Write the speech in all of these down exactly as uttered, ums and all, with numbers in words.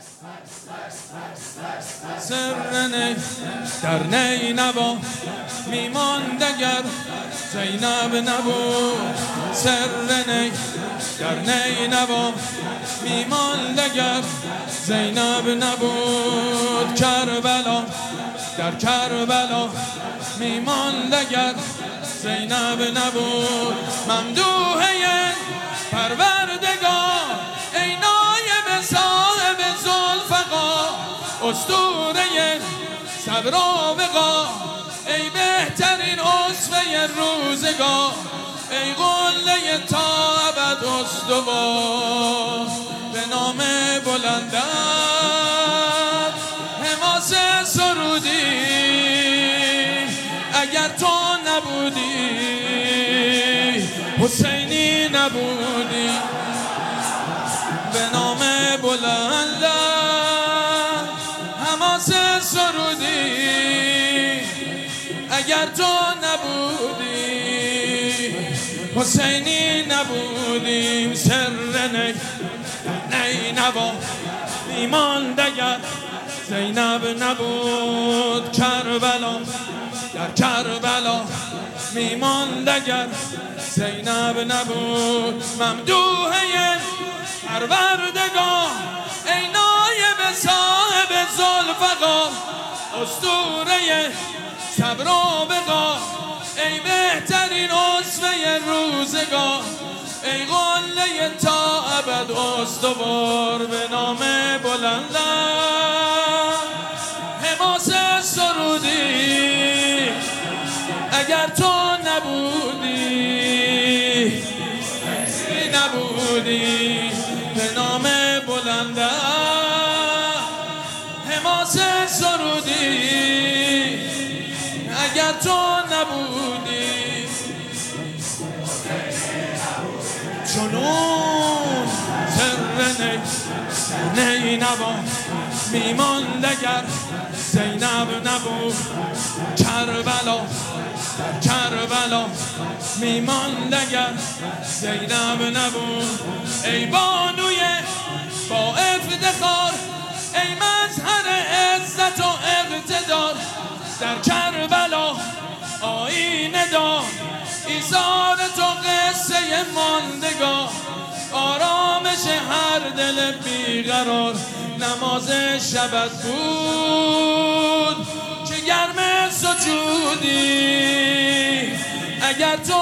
سر نی در نینوا میماند اگر زینب نبود. سر نی در نینوا میماند اگر زینب نبود. کربلا در کربلا میماند اگر زینب نبود. ممدوحه پروردگار ای نایب صاحب ذوالفقار، اسطوره صبر و وقار، ای بهترین اسوه روزگار، ای قله تا ابد استوار. به نام بلندت حماس سرودی اگر تو نبودی حسینی نبودی. به نام بلندت حماس سرودی اگر تو نبودی حسینی نبودیم. سر نی نینوا میماند اگر زینب نبود. کربلا در کربلا میماند اگر زینب نبود. ممدوحه پروردگار ای نایب صاحب ذوالفقار، اسطوره صبر و وقار، ای بهترین اسوه روزگار، ای قله تا ابد استوار. به نام بلندت حماس سرودی اگر تو نبودی نبودی. به نام بلندت حماس سرودی اگر تو نبودی. جنون سر نی نینوا میماند اگر زینب نبود. کربلا کربلا میماند اگر زینب نبود. ای بانوی با افتخار، ای مظهر عزت و اقتدار، در کربلا آیینه دار، ایثار تو قصه ماندگار، آرامش هر دل بیقرار. نماز شبت بود که گرم سجودی اگر تو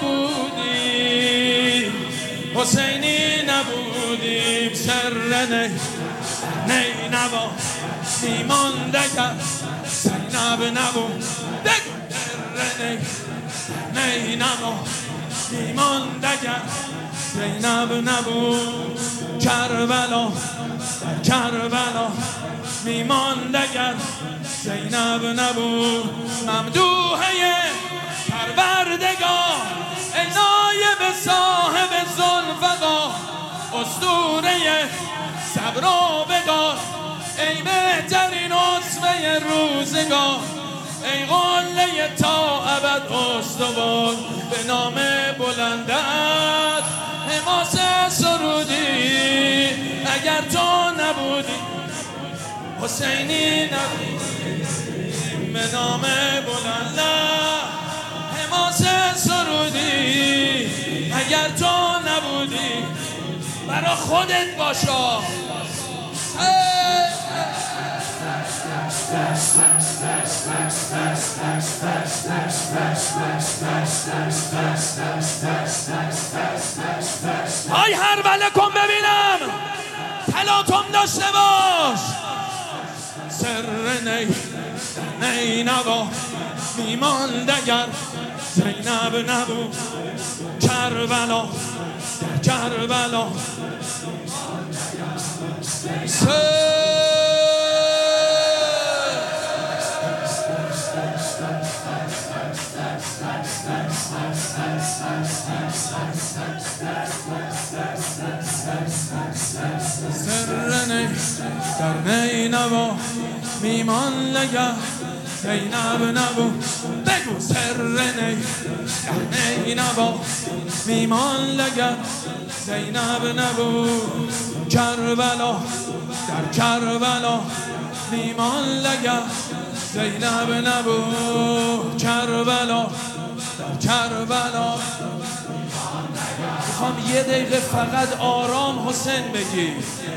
نبودی حسینی نبودیم. سر نی نینوا میماند اگر زینب نبود. سر نی نینوا میماند اگر زینب نبود. کربلا کربلا میماند اگر زینب نبود. ممدوحه پروردگار ای نایب صاحب ذوالفقار، اسطوره صبر و وقار، ای بهترین اسوه روزگار، ای قله تا ابد استوار. به نام بلندت حماس سرودی اگر تو نبودی حسینی نبودی. به نام بلندت حماس سرودی اگر تو نبودی. برا خودت باشا. های هر بله کن ببینم تلاطم داشته باش. سر نی نینوا میماند اگر زینب نبود. کربلا در کربلا سر نی در نینوا میماند اگر زینب نبود. بگو سر نی در نینوا میماند اگر زینب نبود. کربلا در کربلا میمان لگه زینب نبود کربلا در کربلا. میخوام یه دقیقه فقط آرام حسین بگی.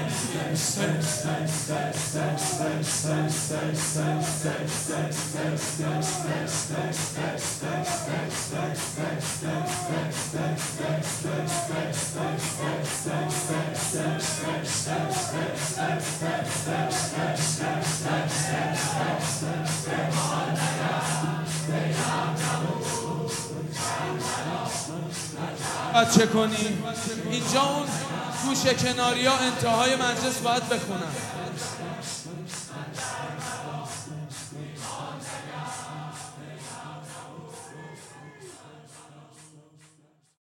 بچه کنی اینجا اون گوشه کناری ها انتهای مجلس باید بخونن.